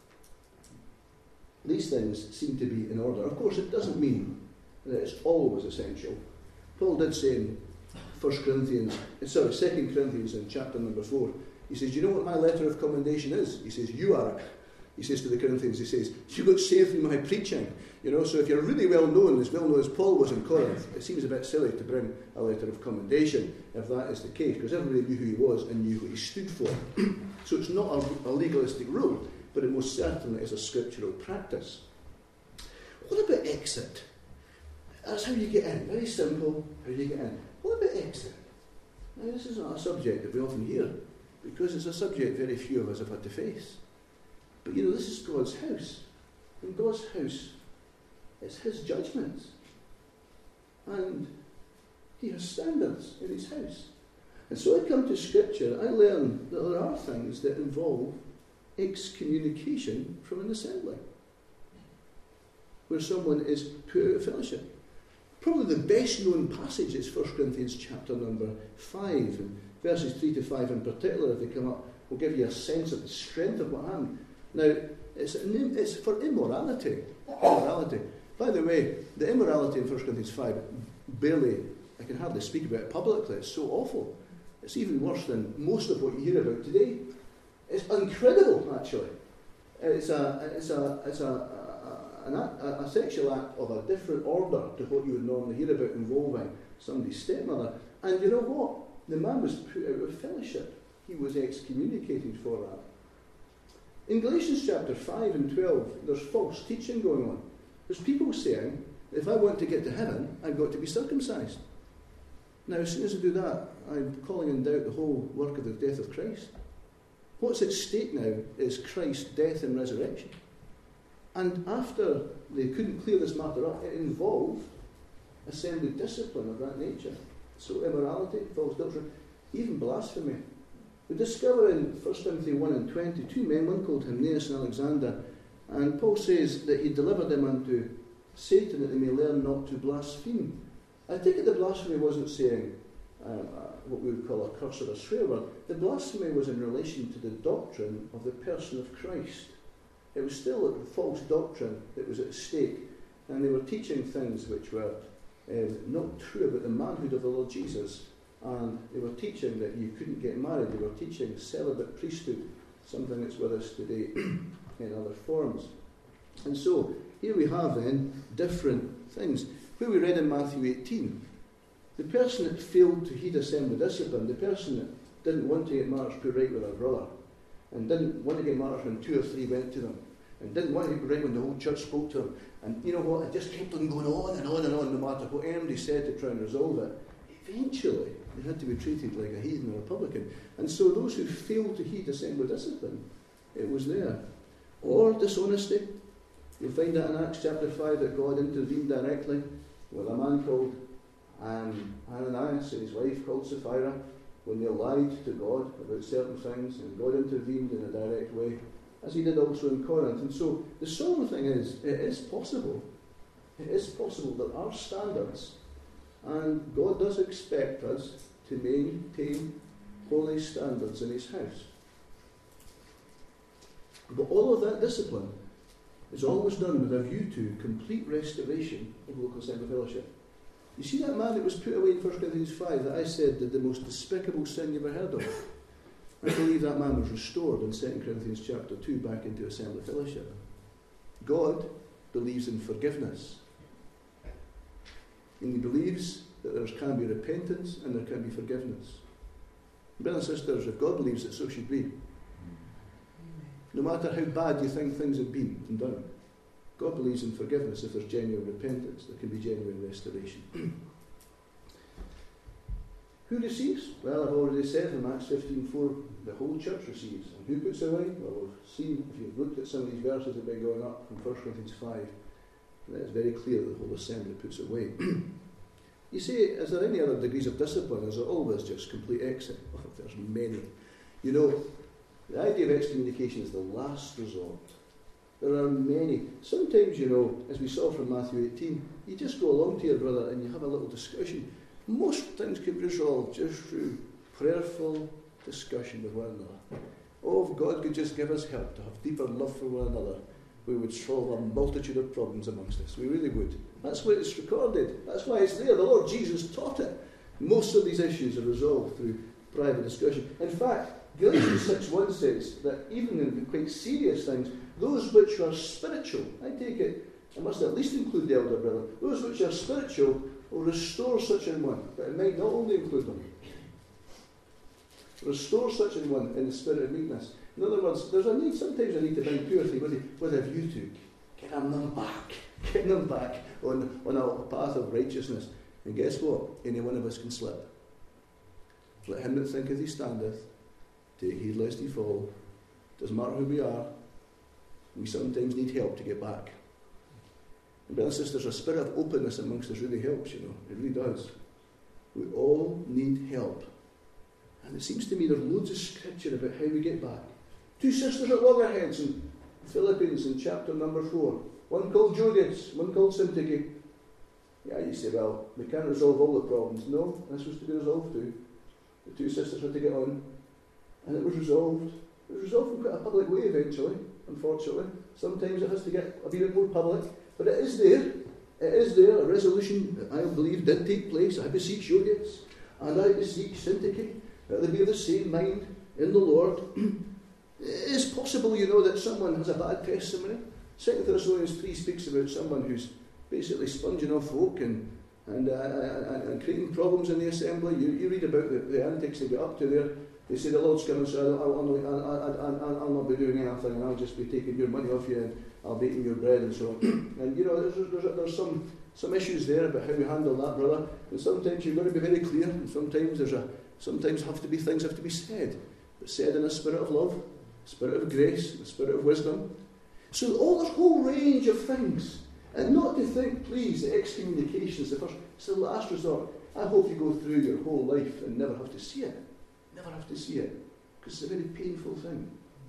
These things seem to be in order. Of course, it doesn't mean that it's always essential. Paul did say in 2 Corinthians in chapter number 4, he says, "You know what my letter of commendation is?" He says, "You are it." He says to the Corinthians, he says, "You got saved through my preaching." So if you're really well known as Paul was in Corinth, it seems a bit silly to bring a letter of commendation if that is the case, because everybody knew who he was and knew what he stood for. So it's not a legalistic rule, but it most certainly is a scriptural practice. What about exit? That's how you get in. Very simple, how you get in. What about exit? Now, this is not a subject that we often hear, because it's a subject very few of us have had to face. But this is God's house. And God's house is his judgments. And he has standards in his house. And so I come to Scripture, I learn that there are things that involve excommunication from an assembly, where someone is put out of fellowship. Probably the best known passage is 1 Corinthians chapter number 5, and verses 3 to 5 in particular, if they come up, will give you a sense of the strength of what happened. Now, it's for immorality. By the way, the immorality in 1 Corinthians 5, I can hardly speak about it publicly. It's so awful. It's even worse than most of what you hear about today. It's incredible, actually. It's a sexual act of a different order to what you would normally hear about involving somebody's stepmother. And you know what? The man was put out of fellowship. He was excommunicated for that. In Galatians chapter 5 and 12, there's false teaching going on. There's people saying, if I want to get to heaven, I've got to be circumcised. Now, as soon as I do that, I'm calling in doubt the whole work of the death of Christ. What's at stake now is Christ's death and resurrection. And after they couldn't clear this matter up, it involved assembly discipline of that nature. So immorality, false doctrine, even blasphemy. We discover in 1 Timothy 1 and 20, two men, one called Hymenaeus and Alexander, and Paul says that he delivered them unto Satan that they may learn not to blaspheme. I think that the blasphemy wasn't saying what we would call a curse or a swear word. The blasphemy was in relation to the doctrine of the person of Christ. It was still a false doctrine that was at stake, and they were teaching things which were not true about the manhood of the Lord Jesus. And they were teaching that you couldn't get married. They were teaching celibate priesthood, something that's with us today in other forms. And so, here we have then different things. Where we read in Matthew 18, The person that failed to heed assembly discipline, the person that didn't want to get martyrs put right with their brother, and didn't want to get martyrs when 2 or 3 went to them, and didn't want to get right when the whole church spoke to them, and you know what, it just kept on going on and on and on, no matter what anybody said to try and resolve it. Eventually, they had to be treated like a heathen or a publican. And so those who failed to heed assembly discipline, it was there. Or dishonesty. You'll find that in Acts chapter 5 that God intervened directly with a man called Ananias and his wife called Sapphira when they lied to God about certain things, and God intervened in a direct way, as he did also in Corinth. And so the solemn thing is, it is possible that our standards, and God does expect us to maintain holy standards in his house. But all of that discipline is always done with a view to complete restoration of local assembly fellowship. You see that man that was put away in 1 Corinthians 5 that I said did the most despicable sin you ever heard of? I believe that man was restored in 2 Corinthians chapter 2 back into assembly fellowship. God believes in forgiveness. And he believes that there can be repentance and there can be forgiveness. Brothers and sisters, if God believes it, so should we. No matter how bad you think things have been and done, God believes in forgiveness. If there's genuine repentance, there can be genuine restoration. Who receives? Well, I've already said in Acts 15:4, the whole church receives. And who puts away? Well, we've seen, if you've looked at some of these verses that have been going up from 1 Corinthians 5, that it's very clear that the whole assembly puts away. You say, is there any other degrees of discipline? Is there always just complete exit? Oh, there's many. You know, the idea of excommunication is the last resort. There are many. Sometimes, you know, as we saw from Matthew 18, you just go along to your brother and you have a little discussion. Most things can be resolved just through prayerful discussion with one another. Oh, if God could just give us help to have deeper love for one another, we would solve a multitude of problems amongst us. We really would. That's why it's recorded. That's why it's there. The Lord Jesus taught it. Most of these issues are resolved through private discussion. In fact, Galatians 6:1 says that even in quite serious things, those which are spiritual, I take it, I must at least include the elder brother, those which are spiritual will restore such an one, but it might not only include them. Restore such an one in the spirit of meekness. In other words, there's a need, sometimes I need to bring 2 or 3 with a view to getting them back on a path of righteousness. And guess what? Any one of us can slip. Let him that thinketh he standeth take heed lest he fall. Doesn't matter who we are, we sometimes need help to get back. And brothers and sisters, a spirit of openness amongst us really helps, you know. It really does. We all need help. And it seems to me there's loads of scripture about how we get back. 2 sisters at loggerheads in Philippians in chapter number 4. One called Jodias, one called Syntyche. Yeah, you say, well, we can't resolve all the problems. No, this was to be resolved too. The 2 sisters had to get on. And it was resolved. It was resolved in quite a public way eventually, unfortunately. Sometimes it has to get a bit more public. But it is there. It is there. A resolution that I believe did take place. I beseech Jodias and I beseech Syntyche that they be of the same mind in the Lord. It is possible, you know, that someone has a bad testimony. 2 Thessalonians 3 speaks about someone who's basically sponging off folk and creating problems in the assembly. You read about the antics they get up to there. They say the Lord's come and said, I'll not be doing anything, and I'll just be taking your money off you and I'll be eating your bread and so on. And you know, there's some issues there about how we handle that, brother. And sometimes you've got to be very clear, and sometimes things have to be said, but said in a spirit of love, a spirit of grace, a spirit of wisdom. So all this whole range of things, and not to think, please, that excommunication is the first, it's the last resort. I hope you go through your whole life and never have to see it. Never have to see it, because it's a very painful thing.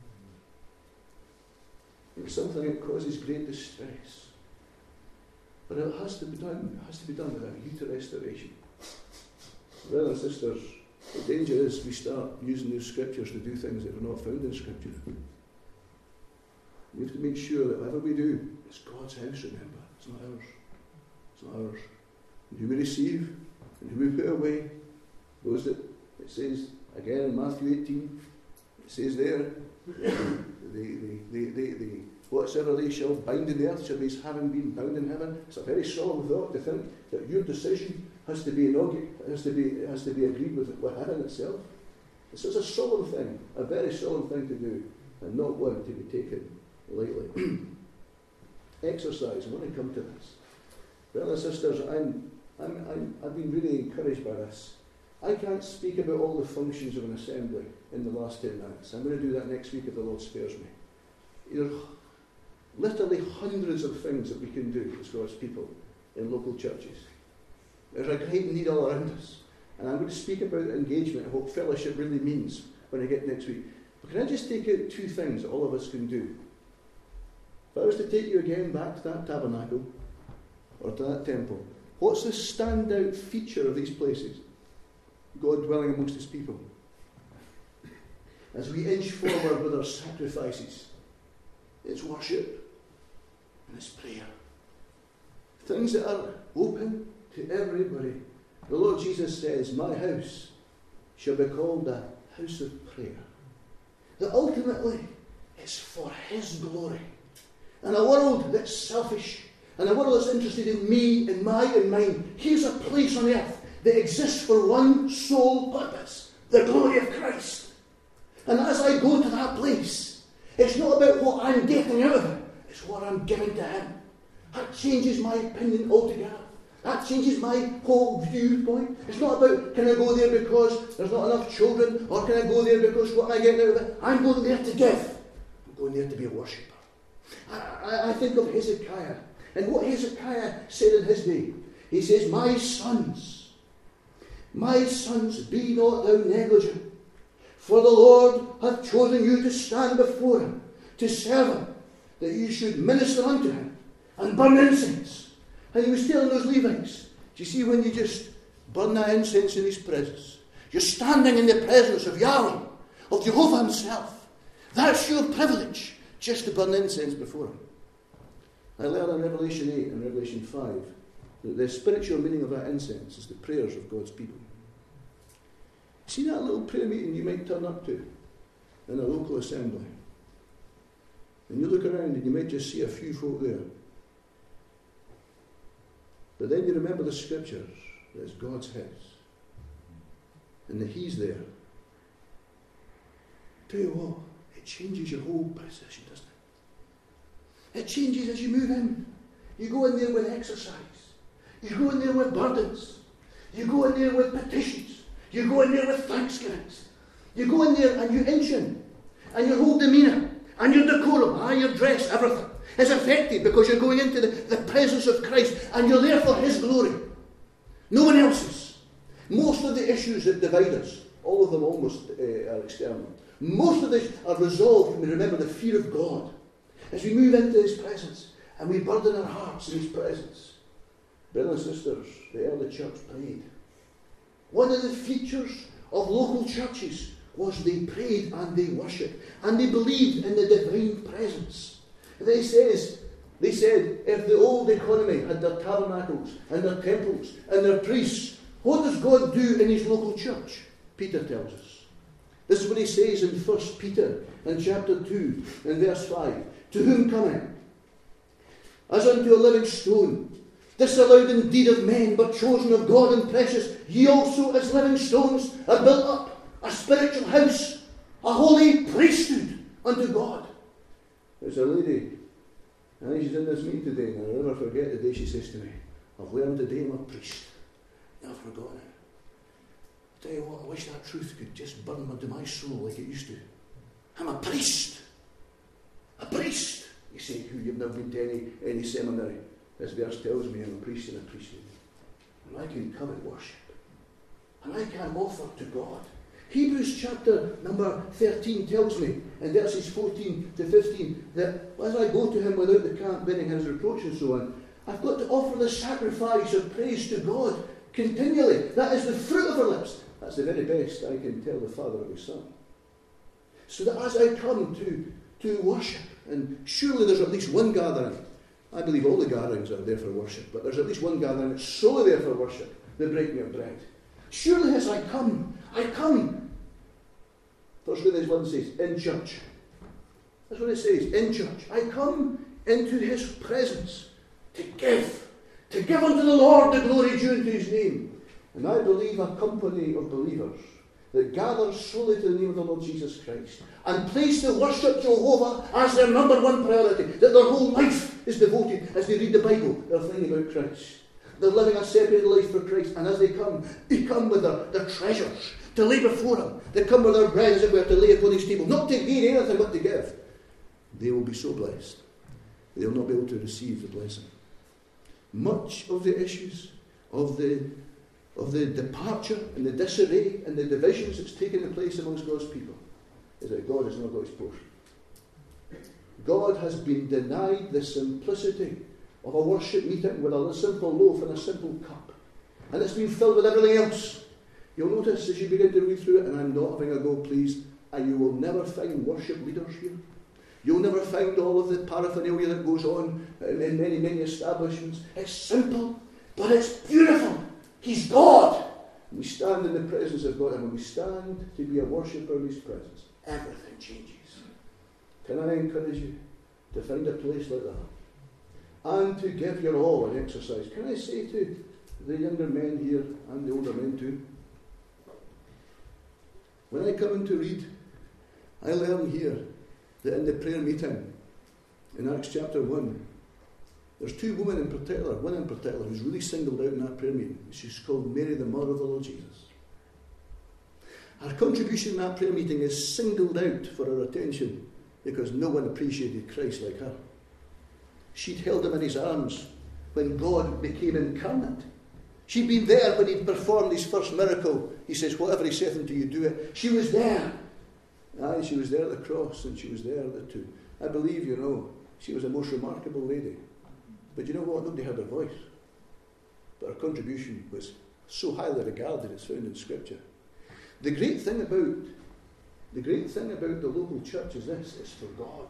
It's something that causes great distress. But it has to be done. It has to be done with a view to restoration. Brothers and sisters, the danger is we start using those scriptures to do things that are not found in Scripture. We have to make sure that whatever we do, it's God's house, remember. It's not ours. It's not ours. And who we receive, and who we put away, those that, it says, again in Matthew 18, it says there, whatsoever they shall bind in the earth shall be as having been bound in heaven. It's a very solemn thought to think that your decision has to be agreed with heaven itself. This is a solemn thing, a very solemn thing to do, and not one to be taken lightly. Exercise. I want to come to this. Brothers and sisters, I've been really encouraged by this. I can't speak about all the functions of an assembly in the last 10 minutes. I'm going to do that next week if the Lord spares me. There are literally hundreds of things that we can do as God's people in local churches. There's a great need all around us. And I'm going to speak about engagement and what fellowship really means when I get next week. But can I just take out 2 things that all of us can do? If I was to take you again back to that tabernacle or to that temple, what's the standout feature of these places? God dwelling amongst his people. As we inch forward with our sacrifices, it's worship and it's prayer. Things that are open to everybody. The Lord Jesus says, my house shall be called a house of prayer. That ultimately it's for his glory. And a world that's selfish, and a world that's interested in me and my and mine, here's a place on earth that exists for one sole purpose, the glory of Christ. And as I go to that place, it's not about what I'm getting out of it, it's what I'm giving to him. That changes my opinion altogether. That changes my whole viewpoint. It's not about, can I go there because there's not enough children, or can I go there because what am I getting out of it? I'm going there to give. I'm going there to be a worshipper. I think of Hezekiah, and what Hezekiah said in his day. He says, my sons, be not thou negligent, for the Lord hath chosen you to stand before him, to serve him, that you should minister unto him, and burn incense. And he was telling those Levites, do you see when you just burn that incense in his presence? You're standing in the presence of Yahweh, of Jehovah himself. That's your privilege, just to burn incense before him. I learned in Revelation 8 and Revelation 5 that the spiritual meaning of that incense is the prayers of God's people. See that little prayer meeting you might turn up to in a local assembly? And you look around and you might just see a few folk there. But then you remember the scriptures that it's God's house and that he's there. Tell you what, it changes your whole position, doesn't it? It changes as you move in. You go in there with exercise. You go in there with burdens. You go in there with petitions. You go in there with thanksgivings. You go in there and you inch in. And your whole demeanour and your decorum, your dress, everything is affected because you're going into the presence of Christ and you're there for his glory. No one else's. Most of the issues that divide us, all of them almost are external. Most of this are resolved when we remember the fear of God. As we move into his presence and we burden our hearts in his presence. Brothers and sisters, the early church prayed. One of the features of local churches was they prayed and they worshipped. And they believed in the divine presence. They said, if the old economy had their tabernacles and their temples and their priests, what does God do in his local church? Peter tells us. This is what he says in 1 Peter in chapter 2 and verse 5. To whom coming? As unto a living stone, disallowed indeed of men, but chosen of God and precious, ye also as living stones are built up, a spiritual house, a holy priesthood unto God. There's a lady, I think she's in this meeting today, and I'll never forget the day she says to me, I've learned today I'm a priest. Never forgotten it. I tell you what, I wish that truth could just burn into my soul like it used to. I'm a priest. A priest. You say, you've never been to any seminary. This verse tells me I'm a priest in a priesthood. And I can come and worship. And I can offer to God. Hebrews chapter number 13 tells me, in verses 14 to 15, that as I go to him without the camp bearing his reproach and so on, I've got to offer the sacrifice of praise to God continually. That is the fruit of our lips. That's the very best I can tell the Father of his Son. So that as I come to worship, and surely there's at least one gathering, I believe all the gatherings are there for worship, but there's at least one gathering that's solely there for worship, the breaking of bread. Surely as I come. 1 Corinthians 1 says, in church. That's what it says, in church. I come into his presence to give unto the Lord the glory due unto his name. And I believe a company of believers that gather solely to the name of the Lord Jesus Christ and place to worship Jehovah as their number one priority, that their whole life is devoted as they read the Bible, they're thinking about Christ. They're living a separated life for Christ, and as they come with their treasures to lay before Him. They come with their bread, as it were, to lay upon His table, not to gain anything but to give. They will be so blessed, they'll not be able to receive the blessing. Much of the issues of the departure and the disarray and the divisions that's taken place amongst God's people is that God has not got His portion. God has been denied the simplicity of a worship meeting with a simple loaf and a simple cup. And it's been filled with everything else. You'll notice as you begin to read through it, and I'm not having a go, please, and you will never find worship leaders here. You'll never find all of the paraphernalia that goes on in many, many establishments. It's simple, but it's beautiful. He's God. We stand in the presence of God, and when we stand to be a worshipper in His presence, everything changes. Can I encourage you to find a place like that? And to give your all in exercise. Can I say to the younger men here, and the older men too, when I come in to read, I learn here that in the prayer meeting, in Acts chapter 1, there's two women in particular, one in particular who's really singled out in that prayer meeting. She's called Mary, the mother of the Lord Jesus. Her contribution in that prayer meeting is singled out for her attention because no one appreciated Christ like her. She'd held Him in His arms when God became incarnate. She'd been there when He performed His first miracle. He says, whatever He saith unto you, do it. She was there. Aye, she was there at the cross, and she was there at the tomb. I believe, she was a most remarkable lady. But you know what? Nobody heard her voice. But her contribution was so highly regarded, it's found in Scripture. The great thing about the local church is this: it's for God.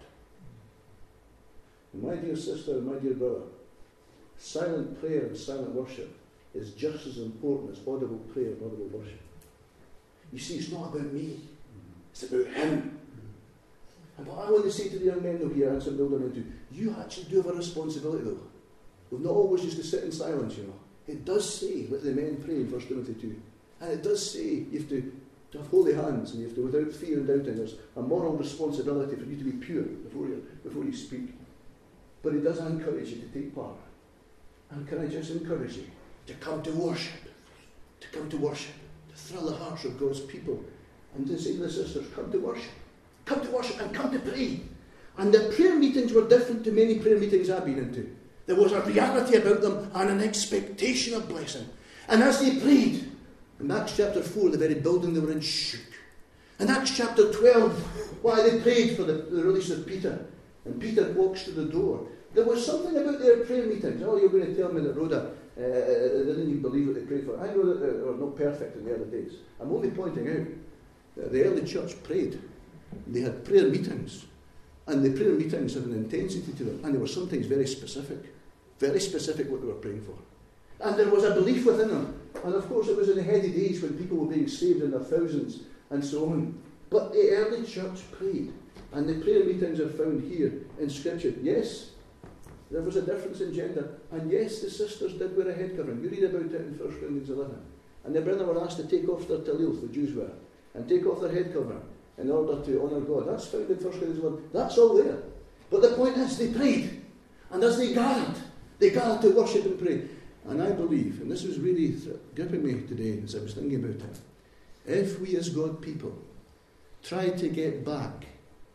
And my dear sister and my dear brother, silent prayer and silent worship is just as important as audible prayer and audible worship. You see, it's not about me. It's about Him. And what I want to say to the young men here, and some older men too, you actually do have a responsibility though. We've not always just to sit in silence, It does say, let the men pray in 1 Timothy 2. And it does say you have to have holy hands, and you have to, without fear and doubting, there's a moral responsibility for you to be pure before you speak. But it does encourage you to take part. And can I just encourage you to come to worship, to thrill the hearts of God's people, and to say to the sisters, come to worship and come to pray. And the prayer meetings were different to many prayer meetings I've been into. There was a reality about them and an expectation of blessing. And as they prayed, in Acts chapter 4, the very building they were in shook. In Acts chapter 12, why they prayed for the release of Peter, and Peter walks to the door. There was something about their prayer meetings. Oh, you're going to tell me that Rhoda didn't even believe what they prayed for. I know that they were not perfect in the early days. I'm only pointing out that the early church prayed. They had prayer meetings. And the prayer meetings had an intensity to them. And they were sometimes very specific what they were praying for. And there was a belief within them. And of course it was in the heady days when people were being saved in their thousands and so on. But the early church prayed. And the prayer meetings are found here in Scripture. Yes, there was a difference in gender. And yes, the sisters did wear a head covering. You read about it in 1 Corinthians 11. And the brethren were asked to take off their talil, the Jews were, and take off their head covering in order to honour God. That's found in 1 Corinthians 11. That's all there. But the point is, they prayed. And as they gathered to worship and pray. And I believe, and this was really gripping me today as I was thinking about it, if we as God people try to get back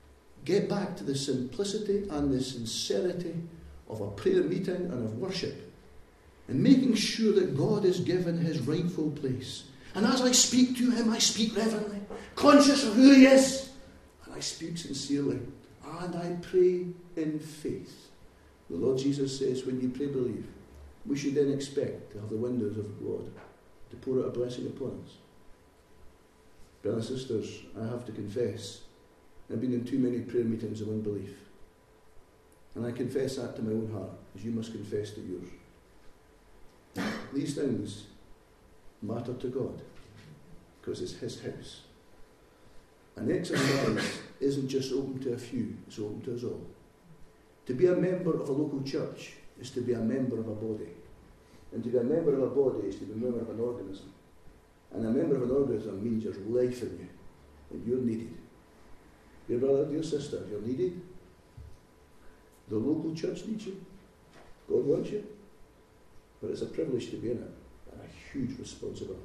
to the simplicity and the sincerity of a prayer meeting and of worship, and making sure that God is given His rightful place. And as I speak to Him, I speak reverently, conscious of who He is, and I speak sincerely, and I pray in faith. The Lord Jesus says, when you pray, believe. We should then expect to have the windows of God to pour out a blessing upon us. Brothers and sisters, I have to confess, I've been in too many prayer meetings of unbelief. And I confess that to my own heart, as you must confess to yours. These things matter to God, because it's His house. And exercise isn't just open to a few, it's open to us all. To be a member of a local church is to be a member of a body. And to be a member of a body is to be a member of an organism. And a member of an organism means there's life in you, and you're needed. Dear brother, dear sister, you're needed. The local church needs you. God wants you. But it's a privilege to be in it, and a huge responsibility.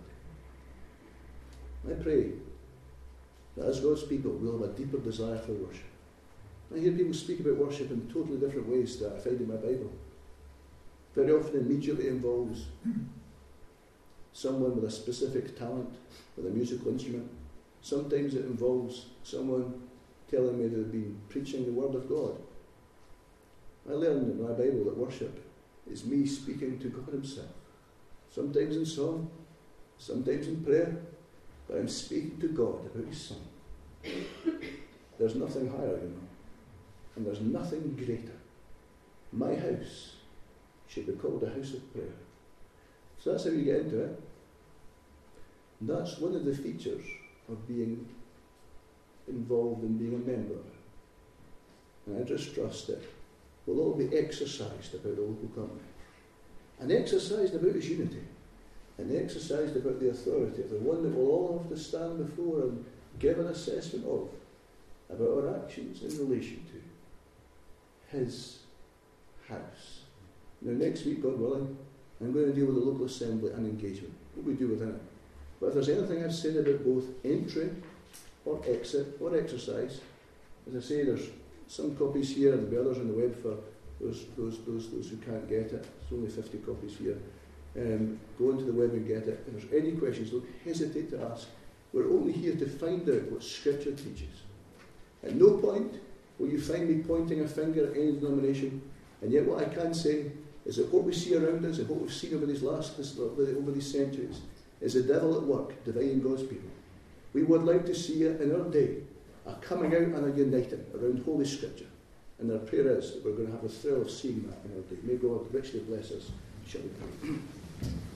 I pray that as God's people, we'll have a deeper desire for worship. I hear people speak about worship in totally different ways that I find in my Bible. Very often immediately involves someone with a specific talent, with a musical instrument. Sometimes it involves someone telling me they've been preaching the Word of God. I learned in my Bible that worship is me speaking to God Himself. Sometimes in song, sometimes in prayer, but I'm speaking to God about His Son. There's nothing higher, and there's nothing greater. My house should be called a house of prayer. So that's how you get into it. And that's one of the features of being involved in being a member. And I just trust that we'll all be exercised about the local company. And exercised about its unity. And exercised about the authority of the one that we'll all have to stand before and give an assessment of about our actions in relation to His house. Now next week, God willing, I'm going to deal with the local assembly and engagement, what we do within it. But if there's anything I've said about both entry or exit or exercise, as I say, there's some copies here and there'll be others on the web for those who can't get it. There's only 50 copies here. Go onto the web and get it. If there's any questions, don't hesitate to ask. We're only here to find out what Scripture teaches. At no point will you find me pointing a finger at any denomination, and yet what I can say is that what we see around us and what we've seen over these centuries is the devil at work dividing God's people. We would like to see it in our day, a coming out and a uniting around Holy Scripture. And our prayer is that we're going to have a thrill of seeing that in our day. May God richly bless us. Shall we pray?